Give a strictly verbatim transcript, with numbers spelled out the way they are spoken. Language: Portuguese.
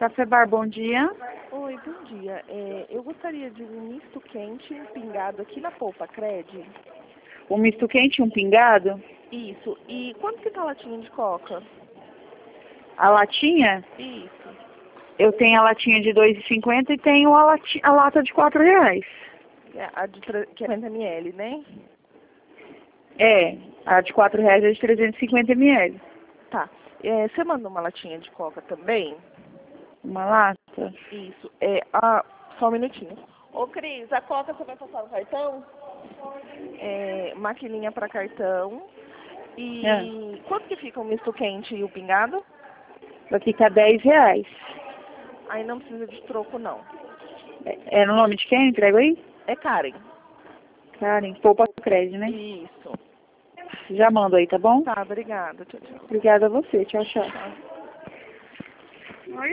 Café Bar, bom dia. Oi, bom dia. É, eu gostaria de um misto quente e um pingado aqui na Polpa Cred. Um misto quente e um pingado. Isso. E quanto que tá a latinha de coca? A latinha? Isso. Eu tenho a latinha de dois e cinquenta e tenho a, lati a lata de quatro reais. É, a de trezentos mililitros, né? É, a de quatro reais é de trezentos e cinquenta mililitros. Tá. É, você manda uma latinha de coca também? Uma lata? Isso. É, a... Só um minutinho. Ô, Cris, a coca você vai passar no cartão? É, maquininha para cartão. E É. quanto que fica o misto quente e o pingado? Vai ficar dez reais. Aí não precisa de troco, não. É, é no nome de quem? Entrego aí? É Karen. Karen, Poupa Crédito, né? Isso. Já mando aí, tá bom? Tá, obrigada. Tchau, tchau. Obrigada a você. Tchau, tchau. Tchau.